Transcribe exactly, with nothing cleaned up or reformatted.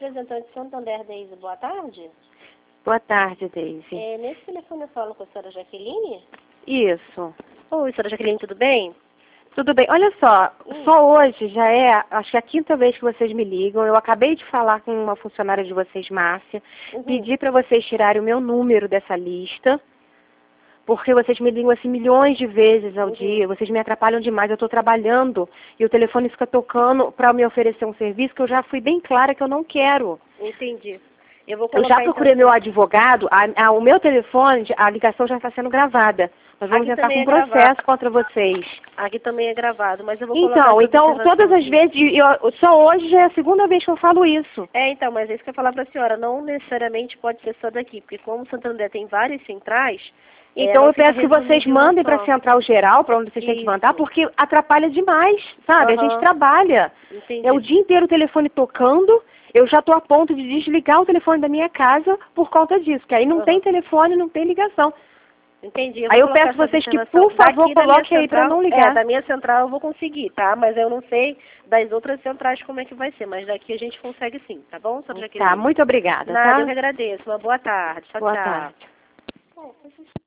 representante Santander, Deise, boa tarde. Boa tarde, Deise. É, nesse telefone eu falo com a senhora Jaqueline? Isso. Oi, senhora Jaqueline, tudo bem? Tudo bem. Olha só, Hum. só hoje já é, acho que é a quinta vez que vocês me ligam. Eu acabei de falar com uma funcionária de vocês, Márcia, Uhum. pedi para vocês tirarem o meu número dessa lista, porque vocês me ligam assim milhões de vezes ao Uhum. dia, vocês me atrapalham demais. Eu estou trabalhando e o telefone fica tocando para me oferecer um serviço que eu já fui bem clara que eu não quero. Entendi. Eu vou Eu colocar, já procurei então, meu advogado, a, a, o meu telefone, a ligação já está sendo gravada. Nós vamos Aqui entrar com também um é processo gravado. contra vocês. Aqui também é gravado, mas eu vou colocar Então, essas então todas observações as aqui. vezes, e eu, só hoje já é a segunda vez que eu falo isso. É, então, mas é isso que eu ia falar para a senhora. Não necessariamente pode ser só daqui, porque como o Santander tem várias centrais, é, Então não eu fica peço que vocês resumido em uma mandem para a só. central geral, para onde vocês têm que mandar, Isso. porque atrapalha demais, sabe? A gente Aham. trabalha. Entendi. É o dia inteiro o telefone tocando, eu já estou a ponto de desligar o telefone da minha casa por conta disso, que aí não Aham. tem telefone, não tem ligação. Entendi. Aí vou eu colocar peço essa vocês que, observação. por favor, Daqui da minha coloquem aí para central, não é, ligar. da minha central eu vou conseguir, tá? Mas eu não sei das outras centrais como é que vai ser, mas daqui a gente consegue sim, tá bom, senhora Jaqueline? Tá, muito obrigada, Nada, eu tá? que agradeço. Uma boa tarde. Tchau, Boa tchau. tarde.